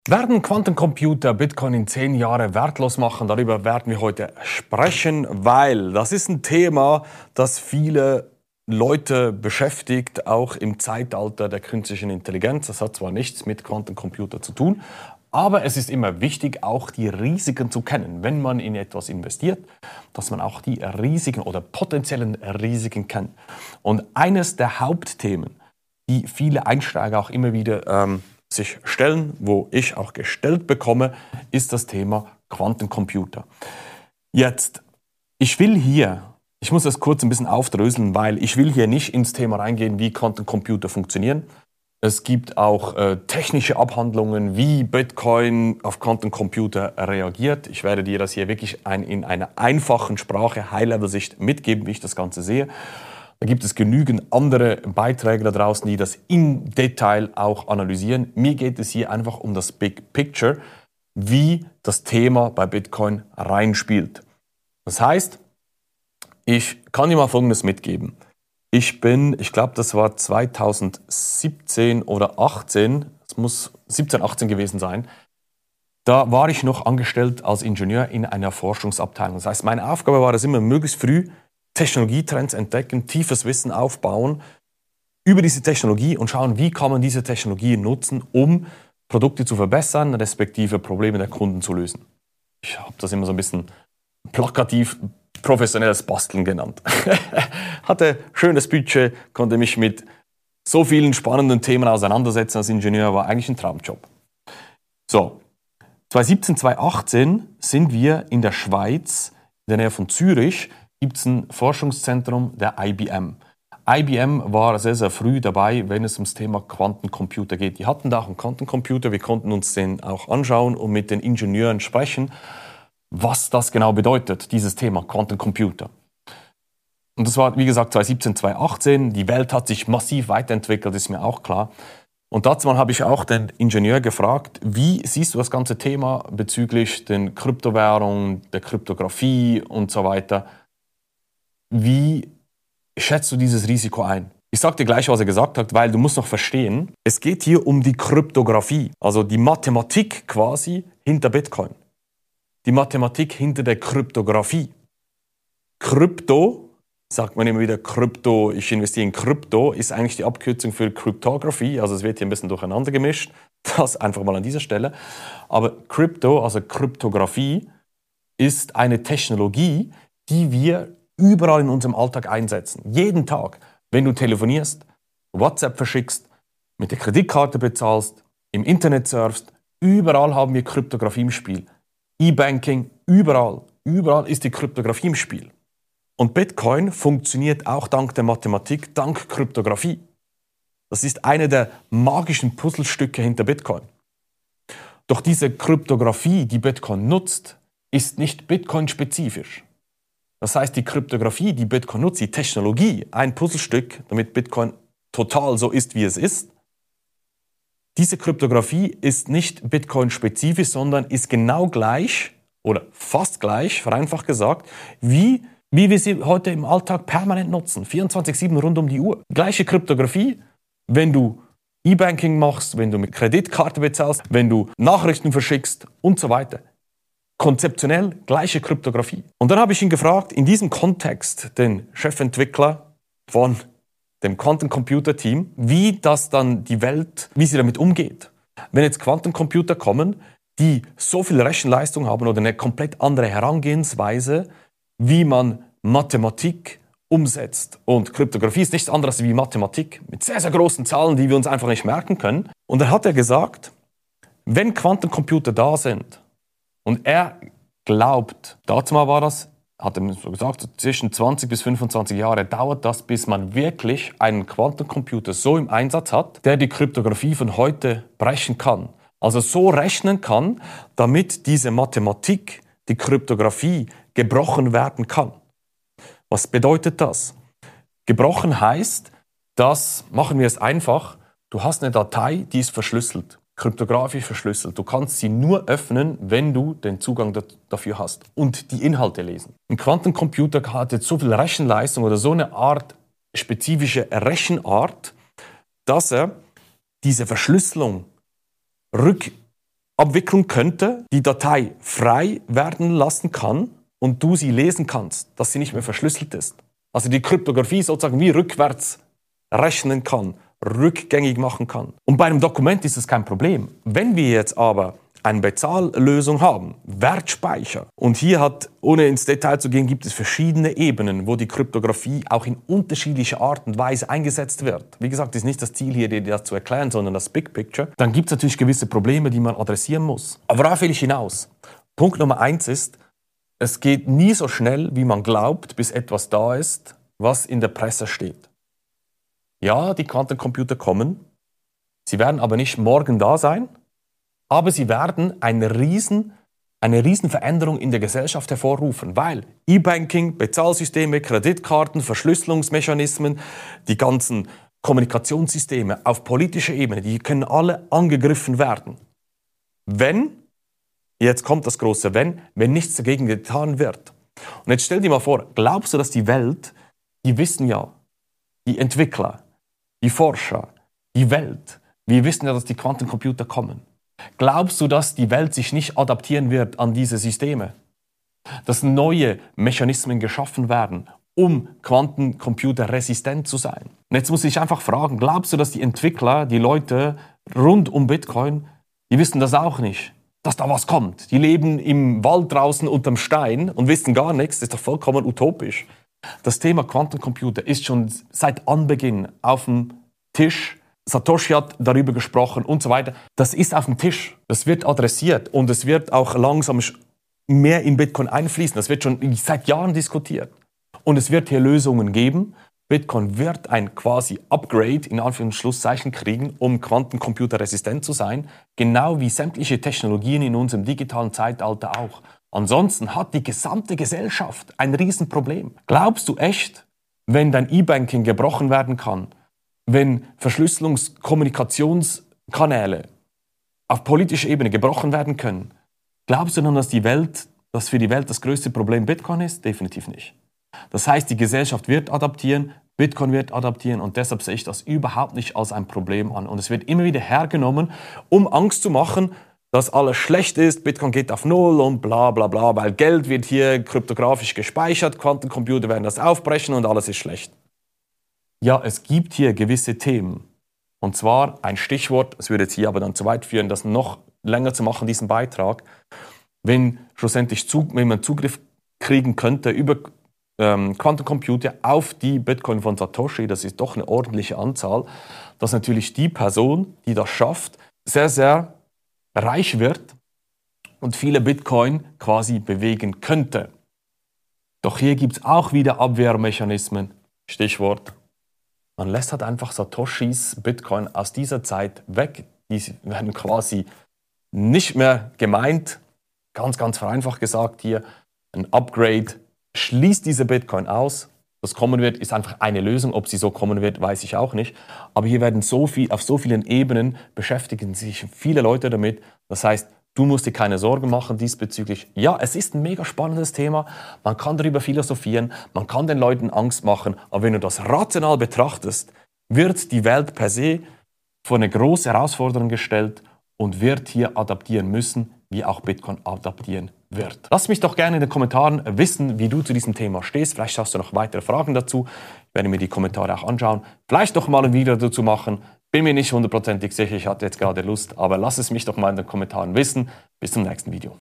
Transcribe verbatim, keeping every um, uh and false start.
Werden Quantencomputer Bitcoin in zehn Jahren wertlos machen? Darüber werden wir heute sprechen, weil das ist ein Thema, das viele Leute beschäftigt, auch im Zeitalter der künstlichen Intelligenz. Das hat zwar nichts mit Quantencomputer zu tun, aber es ist immer wichtig, auch die Risiken zu kennen, wenn man in etwas investiert, dass man auch die Risiken oder potenziellen Risiken kennt. Und eines der Hauptthemen, die viele Einsteiger auch immer wieder ähm, sich stellen, wo ich auch gestellt bekomme, ist das Thema Quantencomputer. Jetzt, ich will hier, ich muss das kurz ein bisschen aufdröseln, weil ich will hier nicht ins Thema reingehen, wie Quantencomputer funktionieren. Es gibt auch äh, technische Abhandlungen, wie Bitcoin auf Quantencomputer reagiert. Ich werde dir das hier wirklich ein, in einer einfachen Sprache, High-Level-Sicht mitgeben, wie ich das Ganze sehe. Da gibt es genügend andere Beiträge da draußen, die das im Detail auch analysieren. Mir geht es hier einfach um das Big Picture, wie das Thema bei Bitcoin reinspielt. Das heißt, ich kann dir mal Folgendes mitgeben. Ich bin, ich glaube, das war zweitausendsiebzehn oder achtzehn, es muss siebzehn, achtzehn gewesen sein, da war ich noch angestellt als Ingenieur in einer Forschungsabteilung. Das heißt, meine Aufgabe war es immer, möglichst früh Technologietrends entdecken, tiefes Wissen aufbauen über diese Technologie und schauen, wie kann man diese Technologie nutzen, um Produkte zu verbessern, respektive Probleme der Kunden zu lösen. Ich habe das immer so ein bisschen plakativ professionelles Basteln genannt. Hatte schönes Budget, konnte mich mit so vielen spannenden Themen auseinandersetzen als Ingenieur, war eigentlich ein Traumjob. So, zweitausendsiebzehn, zweitausendachtzehn sind wir in der Schweiz, in der Nähe von Zürich, gibt es ein Forschungszentrum der I B M. I B M war sehr, sehr früh dabei, wenn es ums Thema Quantencomputer geht. Die hatten da auch einen Quantencomputer, wir konnten uns den auch anschauen und mit den Ingenieuren sprechen, was das genau bedeutet, dieses Thema Quantencomputer. Und das war, wie gesagt, zweitausendsiebzehn, zweitausendachtzehn. Die Welt hat sich massiv weiterentwickelt, ist mir auch klar. Und dazu habe ich auch den Ingenieur gefragt, wie siehst du das ganze Thema bezüglich den Kryptowährungen, der Kryptographie und so weiter? Wie schätzt du dieses Risiko ein? Ich sage dir gleich, was er gesagt hat, weil du musst noch verstehen, es geht hier um die Kryptographie, also die Mathematik quasi hinter Bitcoin. Die Mathematik hinter der Kryptographie. Krypto, sagt man immer wieder Krypto, ich investiere in Krypto, ist eigentlich die Abkürzung für Cryptography, also es wird hier ein bisschen durcheinander gemischt, das einfach mal an dieser Stelle. Aber Krypto, also Kryptographie, ist eine Technologie, die wir überall in unserem Alltag einsetzen. Jeden Tag, wenn du telefonierst, WhatsApp verschickst, mit der Kreditkarte bezahlst, im Internet surfst, überall haben wir Kryptographie im Spiel. E-Banking, überall, überall ist die Kryptographie im Spiel. Und Bitcoin funktioniert auch dank der Mathematik, dank Kryptographie. Das ist eine der magischen Puzzlestücke hinter Bitcoin. Doch diese Kryptographie, die Bitcoin nutzt, ist nicht Bitcoin-spezifisch. Das heißt, die Kryptographie, die Bitcoin nutzt, die Technologie, ein Puzzlestück, damit Bitcoin total so ist, wie es ist. Diese Kryptographie ist nicht Bitcoin-spezifisch, sondern ist genau gleich oder fast gleich, vereinfacht gesagt, wie, wie wir sie heute im Alltag permanent nutzen, vierundzwanzig sieben rund um die Uhr. Gleiche Kryptographie, wenn du E-Banking machst, wenn du mit Kreditkarte bezahlst, wenn du Nachrichten verschickst und so weiter. Konzeptionell gleiche Kryptographie. Und dann habe ich ihn gefragt, in diesem Kontext, den Chefentwickler von dem Quantencomputer-Team, wie das dann die Welt, wie sie damit umgeht. Wenn jetzt Quantencomputer kommen, die so viel Rechenleistung haben oder eine komplett andere Herangehensweise, wie man Mathematik umsetzt. Und Kryptographie ist nichts anderes wie Mathematik mit sehr, sehr großen Zahlen, die wir uns einfach nicht merken können. Und dann hat er gesagt, wenn Quantencomputer da sind, und er glaubt, dazu mal war das, hat er so gesagt, zwischen zwanzig bis fünfundzwanzig Jahre dauert das, bis man wirklich einen Quantencomputer so im Einsatz hat, der die Kryptographie von heute brechen kann. Also so rechnen kann, damit diese Mathematik, die Kryptographie, gebrochen werden kann. Was bedeutet das? Gebrochen heißt, dass, machen wir es einfach, du hast eine Datei, die ist verschlüsselt. Kryptografisch verschlüsselt. Du kannst sie nur öffnen, wenn du den Zugang dafür hast und die Inhalte lesen. Ein Quantencomputer hat jetzt so viel Rechenleistung oder so eine Art spezifische Rechenart, dass er diese Verschlüsselung rück, abwickeln könnte, die Datei frei werden lassen kann und du sie lesen kannst, dass sie nicht mehr verschlüsselt ist. Also die Kryptographie sozusagen wie rückwärts rechnen kann, rückgängig machen kann. Und bei einem Dokument ist es kein Problem. Wenn wir jetzt aber eine Bezahllösung haben, Wertspeicher, und hier hat, ohne ins Detail zu gehen, gibt es verschiedene Ebenen, wo die Kryptographie auch in unterschiedlicher Art und Weise eingesetzt wird. Wie gesagt, ist nicht das Ziel hier, dir das zu erklären, sondern das Big Picture. Dann gibt es natürlich gewisse Probleme, die man adressieren muss. Aber worauf will ich hinaus? Punkt Nummer eins ist, es geht nie so schnell, wie man glaubt, bis etwas da ist, was in der Presse steht. Ja, die Quantencomputer kommen, sie werden aber nicht morgen da sein, aber sie werden eine riesen, eine riesen Veränderung in der Gesellschaft hervorrufen, weil E-Banking, Bezahlsysteme, Kreditkarten, Verschlüsselungsmechanismen, die ganzen Kommunikationssysteme auf politischer Ebene, die können alle angegriffen werden. Wenn, jetzt kommt das große Wenn, wenn nichts dagegen getan wird. Und jetzt stell dir mal vor, glaubst du, dass die Welt, die wissen ja, die Entwickler, die Forscher, die Welt, wir wissen ja, dass die Quantencomputer kommen. Glaubst du, dass die Welt sich nicht adaptieren wird an diese Systeme? Dass neue Mechanismen geschaffen werden, um quantencomputerresistent zu sein? Und jetzt muss ich einfach fragen, glaubst du, dass die Entwickler, die Leute rund um Bitcoin, die wissen das auch nicht, dass da was kommt? Die leben im Wald draußen unterm Stein und wissen gar nichts, das ist doch vollkommen utopisch. Das Thema Quantencomputer ist schon seit Anbeginn auf dem Tisch. Satoshi hat darüber gesprochen und so weiter. Das ist auf dem Tisch. Das wird adressiert und es wird auch langsam mehr in Bitcoin einfließen. Das wird schon seit Jahren diskutiert. Und es wird hier Lösungen geben. Bitcoin wird ein quasi Upgrade in Anführungszeichen kriegen, um quantencomputerresistent zu sein. Genau wie sämtliche Technologien in unserem digitalen Zeitalter auch. Ansonsten hat die gesamte Gesellschaft ein Riesenproblem. Glaubst du echt, wenn dein E-Banking gebrochen werden kann, wenn Verschlüsselungskommunikationskanäle auf politischer Ebene gebrochen werden können, glaubst du dann, dass die Welt, dass für die Welt das größte Problem Bitcoin ist? Definitiv nicht. Das heißt, die Gesellschaft wird adaptieren, Bitcoin wird adaptieren und deshalb sehe ich das überhaupt nicht als ein Problem an. Und es wird immer wieder hergenommen, um Angst zu machen, dass alles schlecht ist, Bitcoin geht auf Null und bla bla bla, weil Geld wird hier kryptografisch gespeichert, Quantencomputer werden das aufbrechen und alles ist schlecht. Ja, es gibt hier gewisse Themen. Und zwar ein Stichwort, es würde jetzt hier aber dann zu weit führen, das noch länger zu machen, diesen Beitrag. Wenn schlussendlich Zug, wenn man Zugriff kriegen könnte über ähm, Quantencomputer auf die Bitcoin von Satoshi, das ist doch eine ordentliche Anzahl, dass natürlich die Person, die das schafft, sehr, sehr reich wird und viele Bitcoin quasi bewegen könnte. Doch hier gibt es auch wieder Abwehrmechanismen. Stichwort. Man lässt halt einfach Satoshis Bitcoin aus dieser Zeit weg. Die werden quasi nicht mehr gemeint. Ganz, ganz vereinfacht gesagt hier. Ein Upgrade schließt diese Bitcoin aus. Das kommen wird, ist einfach eine Lösung. Ob sie so kommen wird, weiß ich auch nicht. Aber hier werden so viel, auf so vielen Ebenen beschäftigen sich viele Leute damit. Das heißt, du musst dir keine Sorgen machen diesbezüglich. Ja, es ist ein mega spannendes Thema. Man kann darüber philosophieren, man kann den Leuten Angst machen. Aber wenn du das rational betrachtest, wird die Welt per se vor eine große Herausforderung gestellt und wird hier adaptieren müssen, wie auch Bitcoin adaptieren wird. Lass mich doch gerne in den Kommentaren wissen, wie du zu diesem Thema stehst. Vielleicht hast du noch weitere Fragen dazu. Ich werde mir die Kommentare auch anschauen. Vielleicht noch mal ein Video dazu machen. Bin mir nicht hundertprozentig sicher, ich hatte jetzt gerade Lust, aber lass es mich doch mal in den Kommentaren wissen. Bis zum nächsten Video.